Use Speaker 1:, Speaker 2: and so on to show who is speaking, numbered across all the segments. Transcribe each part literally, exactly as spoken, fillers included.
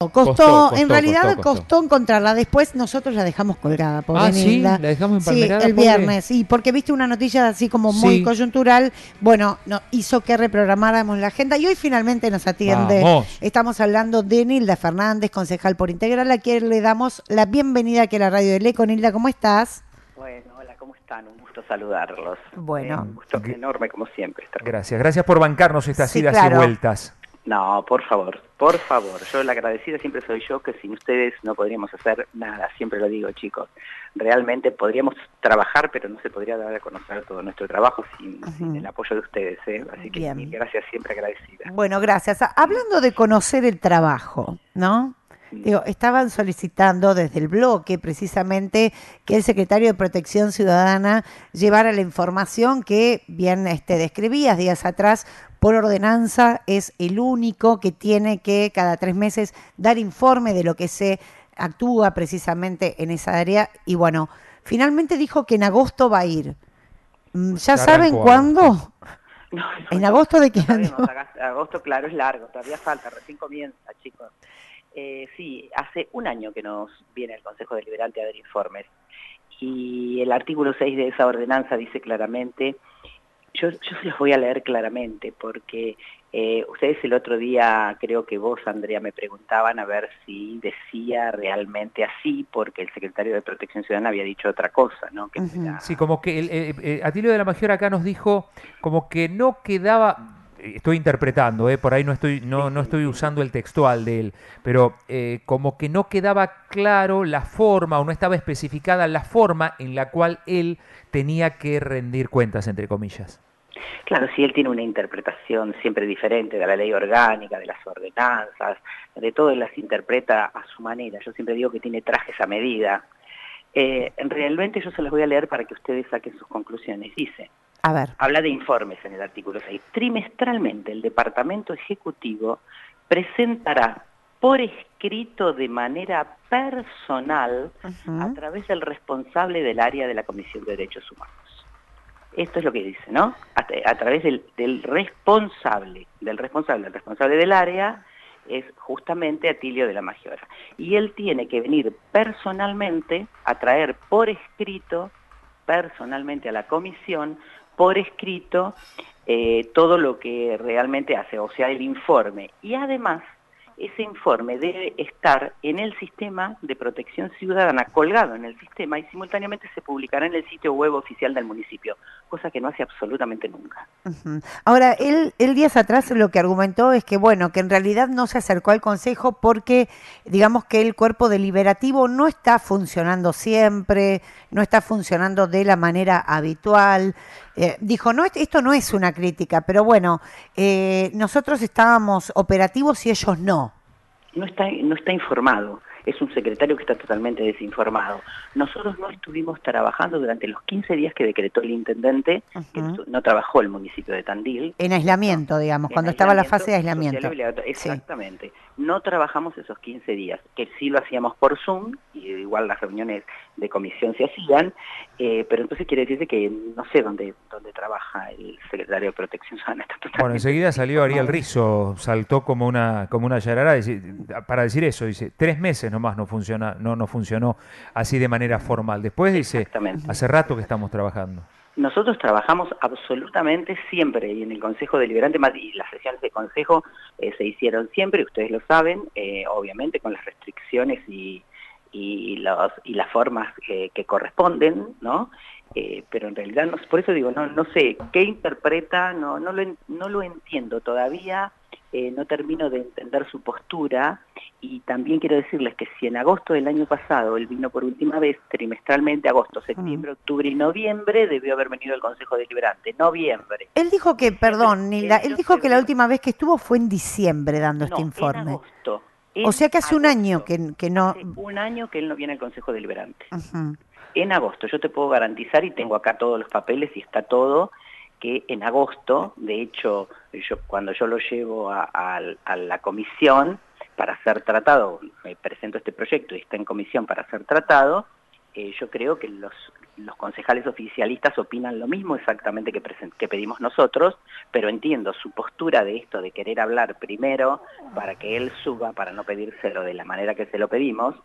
Speaker 1: Costó,
Speaker 2: Costó,
Speaker 1: en
Speaker 2: costó,
Speaker 1: realidad
Speaker 2: costó,
Speaker 1: costó,
Speaker 2: costó.
Speaker 1: encontrarla. Después nosotros la dejamos colgada, pobre
Speaker 2: Ah, ¿sí?
Speaker 1: Nilda.
Speaker 2: ¿La dejamos
Speaker 1: Sí,
Speaker 2: empalmerada,
Speaker 1: el
Speaker 2: pobre?
Speaker 1: viernes, sí, porque viste una noticia así como muy
Speaker 2: Sí.
Speaker 1: coyuntural. Bueno, no, hizo que reprogramáramos la agenda y hoy finalmente nos atiende.
Speaker 2: Vamos.
Speaker 1: Estamos hablando de Nilda Fernández, concejal por Integral, a quien le damos la bienvenida aquí a la radio del Eco. Nilda, ¿cómo estás?
Speaker 3: Bueno, hola, ¿cómo están? Un gusto saludarlos.
Speaker 1: Bueno.
Speaker 3: Eh, un gusto
Speaker 2: G-
Speaker 3: enorme, como siempre, estar con
Speaker 2: Gracias, gracias por bancarnos estas
Speaker 1: Sí,
Speaker 2: idas
Speaker 1: claro.
Speaker 2: y vueltas.
Speaker 3: No, por favor, por favor. Yo la agradecida siempre soy yo, que sin ustedes no podríamos hacer nada. Siempre lo digo, chicos. Realmente podríamos trabajar, pero no se podría dar a conocer todo nuestro trabajo sin,
Speaker 1: Ujú.
Speaker 3: sin el apoyo de ustedes, ¿eh? Así que
Speaker 1: Bien.
Speaker 3: mil gracias, siempre agradecida.
Speaker 1: Bueno, gracias. Hablando de conocer el trabajo, ¿no? Digo, estaban solicitando desde el bloque precisamente que el secretario de Protección Ciudadana llevara la información que bien este, describías días atrás. Por ordenanza es el único que tiene que cada tres meses dar informe de lo que se actúa precisamente en esa área. Y bueno, finalmente dijo que en agosto va a ir. Mm, ¿Ya
Speaker 2: Ya
Speaker 1: saben
Speaker 2: arrancó
Speaker 1: cuándo?
Speaker 2: agosto.
Speaker 3: No, no,
Speaker 1: ¿En
Speaker 3: no,
Speaker 1: agosto de qué
Speaker 3: no sabemos.
Speaker 1: año?
Speaker 3: Aga- Agosto, claro, es largo, todavía falta, recién comienza, chicos. Eh, sí, hace un año que nos viene el Consejo Deliberante a dar informes y el artículo seis de esa ordenanza dice claramente, yo, yo se los voy a leer claramente porque eh, ustedes el otro día, creo que vos, Andrea, me preguntaban a ver si decía realmente así porque el secretario de Protección Ciudadana había dicho otra cosa, ¿no? Que
Speaker 1: Ujú.
Speaker 3: era-
Speaker 2: Sí, como que el, eh, eh, Atilio de la Magior acá nos dijo como que no quedaba, eh, estoy interpretando, eh, por ahí no estoy, no,
Speaker 3: Sí,
Speaker 2: no
Speaker 3: sí,
Speaker 2: estoy
Speaker 3: sí.
Speaker 2: usando el textual de él, pero eh, como que no quedaba claro la forma o no estaba especificada la forma en la cual él tenía que rendir cuentas, entre comillas.
Speaker 3: Claro, si él tiene una interpretación siempre diferente de la ley orgánica, de las ordenanzas, de todo, él las interpreta a su manera. Yo siempre digo que tiene trajes a medida. Eh, realmente yo se los voy a leer para que ustedes saquen sus conclusiones. Dice,
Speaker 1: A ver.
Speaker 3: habla de informes en el artículo seis. Trimestralmente el Departamento Ejecutivo presentará por escrito de manera personal
Speaker 1: Ujú.
Speaker 3: a través del responsable del área de la Comisión de Derechos Humanos. Esto es lo que dice, ¿no? A, a través del, del responsable, del responsable, el responsable del área es justamente Atilio de la Magiora. Y él tiene que venir personalmente a traer por escrito, personalmente a la comisión, por escrito, eh, todo lo que realmente hace, o sea, el informe. Y además, ese informe debe estar en el sistema de protección ciudadana, colgado en el sistema, y simultáneamente se publicará en el sitio web oficial del municipio, cosa que no hace absolutamente nunca.
Speaker 1: Ujú. Ahora, él, él días atrás lo que argumentó es que, bueno, que en realidad no se acercó al Consejo porque, digamos que el cuerpo deliberativo no está funcionando siempre, no está funcionando de la manera habitual. Eh, dijo, no, esto no es una crítica, pero bueno, eh, nosotros estábamos operativos y ellos no.
Speaker 3: No está, no está informado, es un secretario que está totalmente desinformado. Nosotros no estuvimos trabajando durante los quince días que decretó el intendente, que no,
Speaker 1: Ujú.
Speaker 3: no trabajó el municipio de Tandil.
Speaker 1: En aislamiento, digamos,
Speaker 3: En
Speaker 1: cuando estaba la fase de
Speaker 3: social
Speaker 1: aislamiento.
Speaker 3: obligatorio,
Speaker 1: Sí.
Speaker 3: exactamente. No trabajamos esos quince días, que sí lo hacíamos por Zoom, y igual las reuniones de comisión se hacían, eh, pero entonces quiere decirse que no sé dónde, dónde trabaja el secretario de Protección Ciudadana. Está totalmente
Speaker 2: Bueno, enseguida salió Ariel
Speaker 3: desinformado.
Speaker 2: Rizzo, saltó como una, como una yarará dice- para decir eso, dice, tres meses nomás no funciona, no, no funcionó así de manera formal. Después dice,
Speaker 3: Exactamente.
Speaker 2: hace rato que estamos trabajando.
Speaker 3: Nosotros trabajamos absolutamente siempre y en el Consejo Deliberante, más y las sesiones de Consejo eh, se hicieron siempre, ustedes lo saben, eh, obviamente con las restricciones y, y, los, y las formas eh, que corresponden, ¿no? Eh, pero en realidad, no, por eso digo, no, no sé, ¿qué interpreta? No, no, lo, no lo entiendo todavía, eh, no termino de entender su postura. Y también quiero decirles que si en agosto del año pasado él vino por última vez, trimestralmente, agosto, septiembre, octubre y noviembre, debió haber venido el Consejo Deliberante. Noviembre.
Speaker 1: Él dijo que,
Speaker 3: Diciembre,
Speaker 1: perdón, Nilda, él
Speaker 3: enero,
Speaker 1: dijo que la
Speaker 3: febrero.
Speaker 1: última vez que estuvo fue en diciembre dando este
Speaker 3: No, en
Speaker 1: informe.
Speaker 3: agosto.
Speaker 1: O
Speaker 3: En
Speaker 1: sea que hace un año
Speaker 3: agosto.
Speaker 1: que, que no...
Speaker 3: Hace un año que él no viene al Consejo Deliberante.
Speaker 1: Ujú.
Speaker 3: En agosto, yo te puedo garantizar, y tengo acá todos los papeles y está todo, que en agosto, de hecho, yo, cuando yo lo llevo a, a, a la comisión para ser tratado, me presento este proyecto y está en comisión para ser tratado, eh, yo creo que los los concejales oficialistas opinan lo mismo exactamente que, que pedimos nosotros, pero entiendo su postura de esto de querer hablar primero para que él suba, para no pedírselo de la manera que se lo pedimos.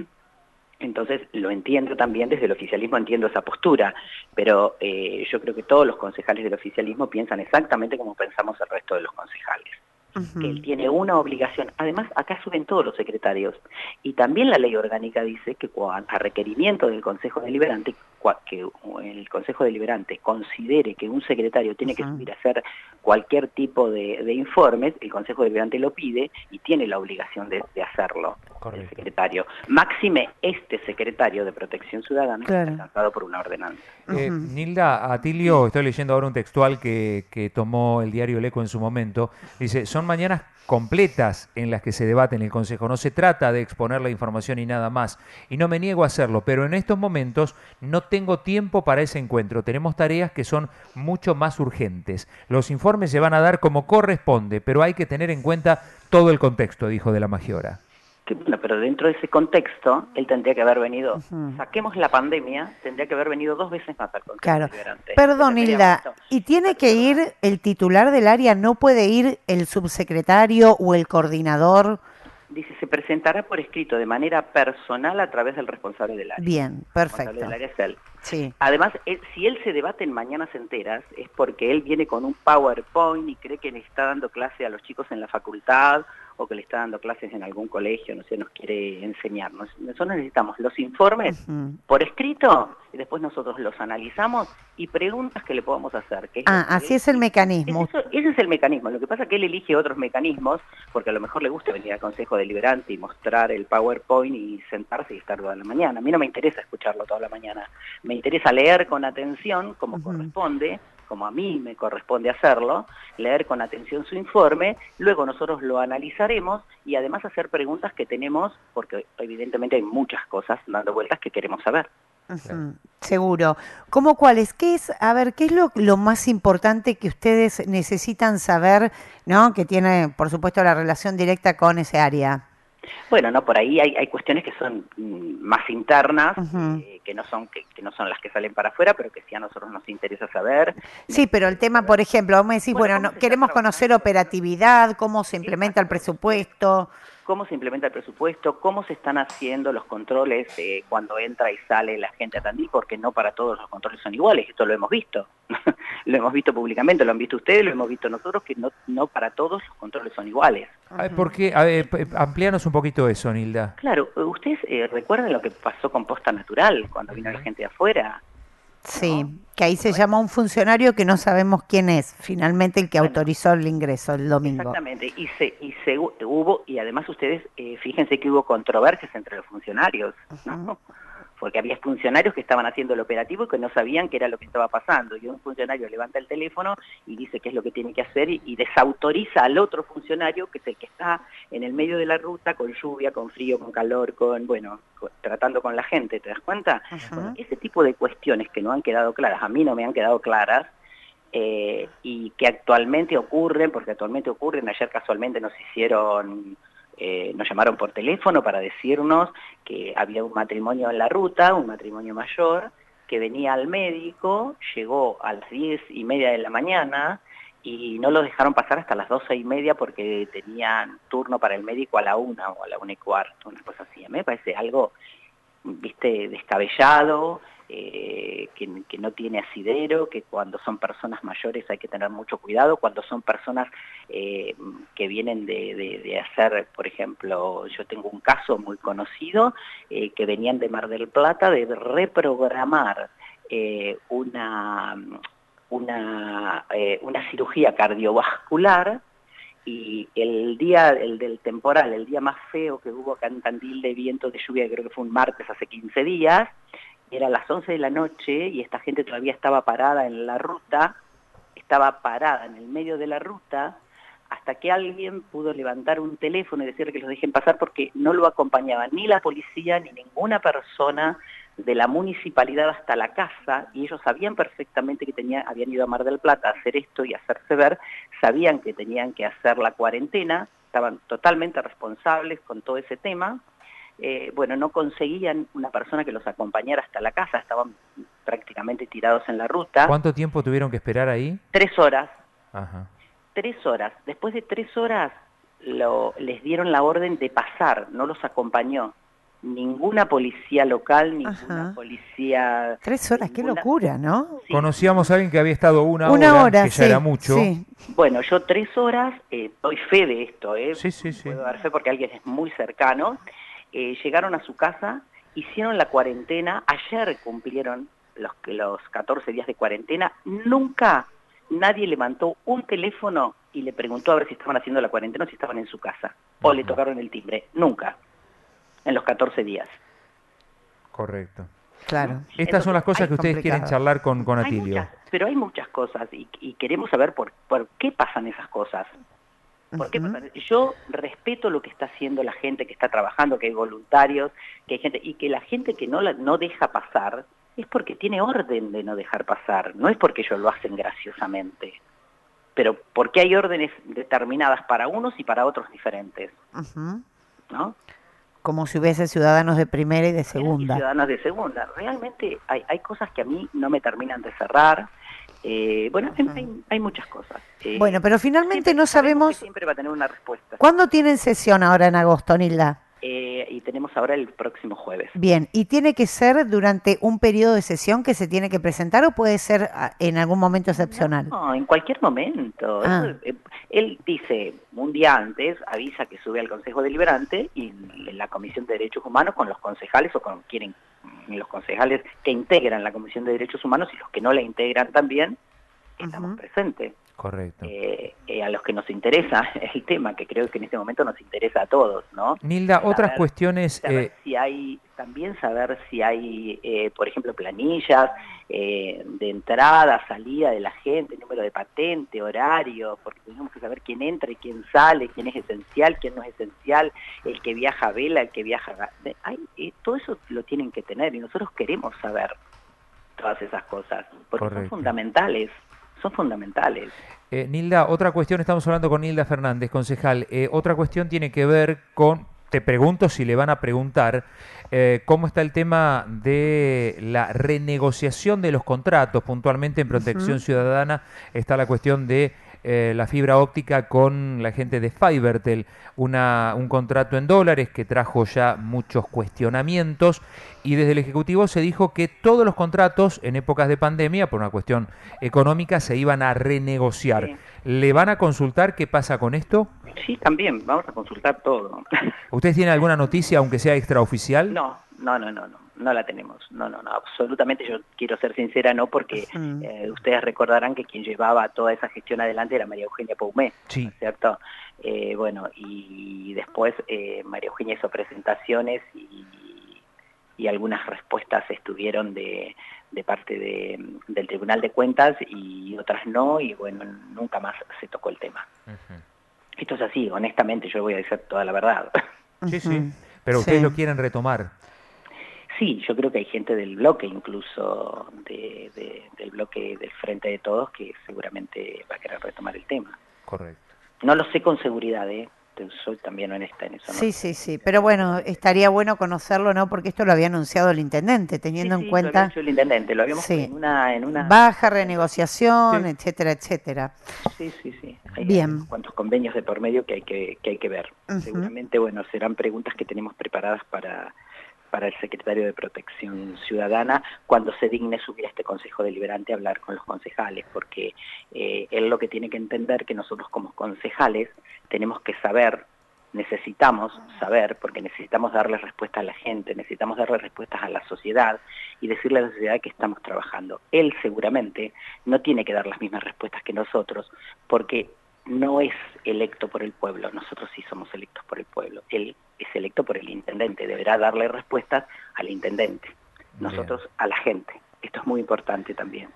Speaker 3: Entonces lo entiendo también, desde el oficialismo entiendo esa postura, pero eh, yo creo que todos los concejales del oficialismo piensan exactamente como pensamos el resto de los concejales. Uh-huh. Que él tiene una obligación, además acá suben todos los secretarios, y también la ley orgánica dice que a requerimiento del Consejo Deliberante, que el Consejo Deliberante considere que un secretario tiene uh-huh. que subir a hacer cualquier tipo de, de informes, el Consejo Deliberante lo pide y tiene la obligación de, de hacerlo. Correcto. El secretario. Máxime este secretario de Protección Ciudadana, claro, alcanzado por una ordenanza.
Speaker 2: Eh, uh-huh. Nilda, Atilio, estoy leyendo ahora un textual que, que tomó el diario El Eco en su momento, dice, son mañanas completas en las que se debate en el Consejo, no se trata de exponer la información y nada más, y no me niego a hacerlo, pero en estos momentos no tengo tiempo para ese encuentro, tenemos tareas que son mucho más urgentes, los informes se van a dar como corresponde, pero hay que tener en cuenta todo el contexto, dijo de la Magiora.
Speaker 3: Que, bueno, pero dentro de ese contexto, él tendría que haber venido, uh-huh. saquemos la pandemia, tendría que haber venido dos veces más al Consejo
Speaker 1: claro.
Speaker 3: Deliberante.
Speaker 1: Perdón, Hilda, ¿y tiene que ir el titular del área, no puede ir el subsecretario o el coordinador?
Speaker 3: Dice, se presentará por escrito de manera personal a través del responsable del área.
Speaker 1: Bien, perfecto.
Speaker 3: El responsable del área es él.
Speaker 1: Sí.
Speaker 3: Además, él, si él se debate en Mañanas Enteras, es porque él viene con un PowerPoint y cree que le está dando clase a los chicos en la facultad o que le está dando clases en algún colegio, no sé, nos quiere enseñar. Nosotros necesitamos los informes uh-huh. por escrito y después nosotros los analizamos y preguntas que le podamos hacer. Que es
Speaker 1: ah, así es el mecanismo.
Speaker 3: Es eso, ese es el mecanismo. Lo que pasa es que él elige otros mecanismos porque a lo mejor le gusta venir al Consejo Deliberante y mostrar el PowerPoint y sentarse y estar toda la mañana. A mí no me interesa escucharlo toda la mañana. Me interesa leer con atención, como uh-huh. corresponde, como a mí me corresponde hacerlo, leer con atención su informe, luego nosotros lo analizaremos y además hacer preguntas que tenemos, porque evidentemente hay muchas cosas dando vueltas que queremos saber.
Speaker 1: Uh-huh. Seguro. ¿Cómo cuáles? ¿Qué es, a ver, qué es lo, lo más importante que ustedes necesitan saber, ¿no? Que tiene, por supuesto, la relación directa con ese área?
Speaker 3: Bueno, no, por ahí hay, hay cuestiones que son mm, más internas, uh-huh. eh, que no son que, que no son las que salen para afuera, pero que sí a nosotros nos interesa saber.
Speaker 1: Sí, pero el tema, por ejemplo, vos me decís, bueno, bueno no, queremos conocer operatividad, cómo se implementa el presupuesto.
Speaker 3: Cómo se implementa el presupuesto, cómo se están haciendo los controles eh, cuando entra y sale la gente a Tandil, porque no para todos los controles son iguales, esto lo hemos visto, lo hemos visto públicamente, lo han visto ustedes, lo hemos visto nosotros, que no, no para todos los controles son iguales.
Speaker 2: A ver, ¿por qué? A ver, amplíanos un poquito eso, Nilda.
Speaker 3: Claro, ¿ustedes eh, recuerdan lo que pasó con Posta Natural, cuando vino la gente de afuera?
Speaker 1: Sí, ¿no? Que ahí se bueno. llama un funcionario que no sabemos quién es, finalmente el que bueno, autorizó el ingreso el domingo.
Speaker 3: Exactamente, y se, y se hubo, y además ustedes, eh, fíjense que hubo controversias entre los funcionarios, ¿no? Uh-huh. Porque había funcionarios que estaban haciendo el operativo y que no sabían qué era lo que estaba pasando, y un funcionario levanta el teléfono y dice qué es lo que tiene que hacer y, y desautoriza al otro funcionario, que es el que está en el medio de la ruta, con lluvia, con frío, con calor, con, bueno, con, tratando con la gente, ¿te das cuenta? Uh-huh. Bueno, ese tipo de cuestiones que no han quedado claras, a mí no me han quedado claras, eh, y que actualmente ocurren, porque actualmente ocurren, ayer casualmente nos hicieron... Eh, nos llamaron por teléfono para decirnos que había un matrimonio en la ruta, un matrimonio mayor, que venía al médico, llegó a las diez y media de la mañana y no lo dejaron pasar hasta las doce y media porque tenían turno para el médico a la una o a la una y cuarto, una cosa así. A mí me parece algo, viste, descabellado, eh, que, que no tiene asidero, que cuando son personas mayores hay que tener mucho cuidado, cuando son personas eh, que vienen de, de, de hacer, por ejemplo, yo tengo un caso muy conocido, eh, que venían de Mar del Plata, de reprogramar eh, una, una, eh, una cirugía cardiovascular, y el día el del temporal, el día más feo que hubo acá en Tandil de viento, de lluvia, creo que fue un martes hace quince días, era las once de la noche y esta gente todavía estaba parada en la ruta, estaba parada en el medio de la ruta, hasta que alguien pudo levantar un teléfono y decirle que los dejen pasar porque no lo acompañaba ni la policía ni ninguna persona de la municipalidad hasta la casa, y ellos sabían perfectamente que tenía, habían ido a Mar del Plata a hacer esto y a hacerse ver, sabían que tenían que hacer la cuarentena, estaban totalmente responsables con todo ese tema. Eh, bueno, no conseguían una persona que los acompañara hasta la casa, estaban prácticamente tirados en la ruta.
Speaker 2: ¿Cuánto tiempo tuvieron que esperar ahí?
Speaker 3: Tres horas.
Speaker 2: Ajá.
Speaker 3: Tres horas. Después de tres horas lo, les dieron la orden de pasar, no los acompañó. Ninguna policía local, ninguna
Speaker 1: Ajá.
Speaker 3: policía...
Speaker 1: Tres horas,
Speaker 3: ninguna...
Speaker 1: qué locura, ¿no?
Speaker 3: Sí.
Speaker 2: Conocíamos a alguien que había estado una,
Speaker 1: Una
Speaker 2: hora,
Speaker 1: hora,
Speaker 2: que ya
Speaker 1: sí,
Speaker 2: era mucho.
Speaker 1: sí.
Speaker 3: Bueno, yo tres horas, eh, doy fe de esto, ¿eh?
Speaker 2: Sí, sí, sí.
Speaker 3: Puedo dar fe porque alguien es muy cercano. Eh, llegaron a su casa, hicieron la cuarentena, ayer cumplieron los, los catorce días de cuarentena, nunca nadie levantó un teléfono y le preguntó a ver si estaban haciendo la cuarentena o si estaban en su casa, o
Speaker 2: Ajá.
Speaker 3: le tocaron el timbre, nunca, en los catorce días.
Speaker 2: Correcto.
Speaker 1: Claro.
Speaker 2: Estas
Speaker 3: Entonces,
Speaker 2: son las cosas
Speaker 1: hay
Speaker 2: que ustedes quieren
Speaker 1: complicado.
Speaker 2: charlar con, con
Speaker 3: Hay
Speaker 2: Atilio.
Speaker 3: muchas, pero hay muchas cosas y, y queremos saber por, por qué pasan esas cosas. ¿Por qué
Speaker 1: Ujú.
Speaker 3: pasan? Yo respeto lo que está haciendo la gente que está trabajando, que hay voluntarios, que hay gente, y que la gente que no, la, no deja pasar es porque tiene orden de no dejar pasar, no es porque ellos lo hacen graciosamente, pero porque hay órdenes determinadas para unos y para otros diferentes,
Speaker 1: Ujú.
Speaker 3: ¿no?
Speaker 1: Como si hubiese ciudadanos de primera y de
Speaker 3: Y
Speaker 1: segunda.
Speaker 3: ciudadanos de segunda. Realmente hay, hay cosas que a mí no me terminan de cerrar. Eh, bueno, hay, hay, hay muchas cosas. Eh,
Speaker 1: Bueno, pero finalmente
Speaker 3: siempre
Speaker 1: no sabemos
Speaker 3: que siempre va a tener una respuesta.
Speaker 1: cuándo tienen sesión ahora en agosto, Nilda.
Speaker 3: Eh, y tenemos ahora el próximo jueves.
Speaker 1: Bien, ¿y tiene que ser durante un periodo de sesión que se tiene que presentar o puede ser ah, en algún momento excepcional?
Speaker 3: No, en cualquier momento.
Speaker 1: Ah.
Speaker 3: Eso, eh, él dice, un día antes, avisa que sube al Consejo Deliberante y en la Comisión de Derechos Humanos con los concejales o con quienes, los concejales que integran la Comisión de Derechos Humanos y los que no la integran también, estamos
Speaker 1: Ujú.
Speaker 3: presentes.
Speaker 2: Correcto.
Speaker 3: Eh, eh, a los que nos interesa el tema, que creo que en este momento nos interesa a todos, ¿no?
Speaker 2: Nilda, otras
Speaker 3: Saber-
Speaker 2: cuestiones...
Speaker 3: saber
Speaker 2: eh,
Speaker 3: si hay, también saber si hay, eh, por ejemplo, planillas eh, de entrada, salida de la gente, número de patente, horario, porque tenemos que saber quién entra y quién sale, quién es esencial, quién no es esencial, el que viaja a vela, el que viaja a... ga- Hay, eh, todo eso lo tienen que tener y nosotros queremos saber todas esas cosas, porque
Speaker 2: Correcto.
Speaker 3: son fundamentales, son fundamentales.
Speaker 2: Eh, Nilda, otra cuestión, estamos hablando con Nilda Fernández, concejal. Eh, otra cuestión tiene que ver con, te pregunto si le van a preguntar, eh, cómo está el tema de la renegociación de los contratos. Puntualmente en Protección
Speaker 1: Ujú.
Speaker 2: Ciudadana está la cuestión de eh, la fibra óptica con la gente de Fibertel, una, un contrato en dólares que trajo ya muchos cuestionamientos y desde el Ejecutivo se dijo que todos los contratos en épocas de pandemia, por una cuestión económica, se iban a renegociar.
Speaker 3: Sí.
Speaker 2: ¿Le van a consultar qué pasa con esto?
Speaker 3: Sí, también, vamos a consultar todo.
Speaker 2: ¿Ustedes tienen alguna noticia, aunque sea extraoficial?
Speaker 3: No, no, no, no, no, no la tenemos. No, no, no, absolutamente. Yo quiero ser sincera, no, porque
Speaker 1: Ujú.
Speaker 3: eh, ustedes recordarán que quien llevaba toda esa gestión adelante era María Eugenia Paumé,
Speaker 2: Sí.
Speaker 3: ¿no es cierto? Eh, bueno, y después eh, María Eugenia hizo presentaciones y, y algunas respuestas estuvieron de, de parte de, del Tribunal de Cuentas y otras no, y bueno, nunca más se tocó el tema.
Speaker 2: Ujú.
Speaker 3: Esto es así, honestamente, yo voy a decir toda la verdad.
Speaker 2: Sí, sí.
Speaker 1: Ujú.
Speaker 2: Pero ustedes
Speaker 1: Sí.
Speaker 2: lo quieren retomar.
Speaker 3: Sí, yo creo que hay gente del bloque, incluso de, de- del bloque del Frente de Todos, que seguramente va a querer retomar el tema.
Speaker 2: Correcto.
Speaker 3: No lo sé con seguridad, ¿eh? Te- soy también honesta en eso. ¿no?
Speaker 1: Sí, sí, sí, pero bueno, estaría bueno conocerlo, ¿no? Porque esto lo había anunciado el intendente,
Speaker 3: Sí,
Speaker 1: teniendo
Speaker 3: sí,
Speaker 1: en
Speaker 3: lo
Speaker 1: cuenta
Speaker 3: había hecho el intendente, lo habíamos
Speaker 1: Sí.
Speaker 3: en una... En una
Speaker 1: baja renegociación,
Speaker 2: Sí.
Speaker 1: etcétera, etcétera.
Speaker 3: Sí, sí, sí. Hay,
Speaker 1: Bien.
Speaker 3: hay unos cuantos convenios de por medio que hay que, que hay que ver.
Speaker 1: Ujú.
Speaker 3: Seguramente, bueno, serán preguntas que tenemos preparadas para, para el secretario de Protección Ciudadana cuando se digne subir a este Consejo Deliberante a hablar con los concejales, porque eh, él lo que tiene que entender que nosotros como concejales tenemos que saber, necesitamos saber, porque necesitamos darle respuesta a la gente, necesitamos darle respuestas a la sociedad y decirle a la sociedad que estamos trabajando. Él seguramente no tiene que dar las mismas respuestas que nosotros, porque no es electo por el pueblo, nosotros sí somos electos por el pueblo. Él es electo por el intendente, deberá darle respuestas al intendente, nosotros
Speaker 2: Bien.
Speaker 3: a la gente. Esto es muy importante también.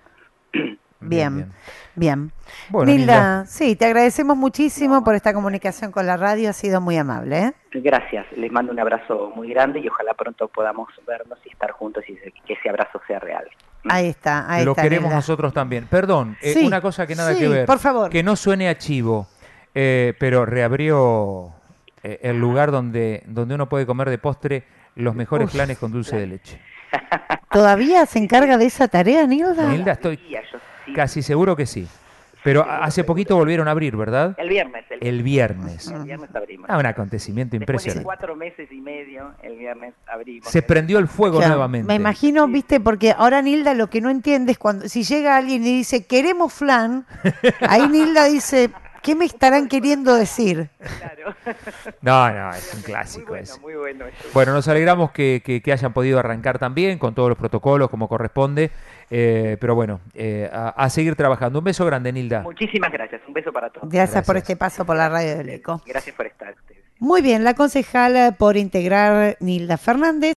Speaker 1: Bien, bien.
Speaker 2: Bueno,
Speaker 1: Nilda,
Speaker 2: Nilda,
Speaker 1: sí, te agradecemos muchísimo
Speaker 3: No,
Speaker 1: por esta comunicación con la radio, ha sido muy amable, ¿eh?
Speaker 3: Gracias, les mando un abrazo muy grande y ojalá pronto podamos vernos y estar juntos y que ese abrazo sea real.
Speaker 1: Ahí está, ahí
Speaker 2: lo
Speaker 1: está.
Speaker 2: queremos
Speaker 1: Nilda.
Speaker 2: nosotros también. Perdón, eh,
Speaker 1: Sí,
Speaker 2: una cosa que nada
Speaker 1: sí,
Speaker 2: que ver.
Speaker 1: por favor.
Speaker 2: Que no suene a chivo, eh, pero reabrió eh, el lugar donde, donde uno puede comer de postre los mejores
Speaker 1: Uf,
Speaker 2: planes con dulce de leche.
Speaker 1: ¿Todavía se encarga de esa tarea, Nilda?
Speaker 2: Nilda, estoy
Speaker 3: Todavía, yo sí.
Speaker 2: casi seguro que sí. Pero
Speaker 3: Seguro,
Speaker 2: hace
Speaker 3: seguro.
Speaker 2: poquito volvieron a abrir, ¿verdad?
Speaker 3: El viernes. El,
Speaker 2: El viernes.
Speaker 3: el viernes abrimos.
Speaker 2: Ah, un acontecimiento
Speaker 3: Después de
Speaker 2: impresionante.
Speaker 3: cuatro meses y medio, el viernes abrimos.
Speaker 2: Se prendió el fuego
Speaker 1: Claro,
Speaker 2: nuevamente.
Speaker 1: me imagino, viste, porque ahora Nilda lo que no entiende es cuando si llega alguien y dice, queremos flan, ahí Nilda dice, ¿qué me estarán queriendo decir?
Speaker 3: Claro.
Speaker 2: No, no, es un
Speaker 3: Muy
Speaker 2: clásico
Speaker 3: bueno,
Speaker 2: ese.
Speaker 3: muy bueno. esto.
Speaker 2: Bueno, nos alegramos que, que- que hayan podido arrancar también con todos los protocolos como corresponde, eh, pero bueno, eh, a, a seguir trabajando. Un beso grande, Nilda.
Speaker 3: Muchísimas gracias. Un beso para todos.
Speaker 1: Gracias, por
Speaker 2: Gracias.
Speaker 1: este paso por la radio del Eco.
Speaker 3: Gracias por estar ustedes.
Speaker 1: Muy bien, la concejala por integrar Nilda Fernández.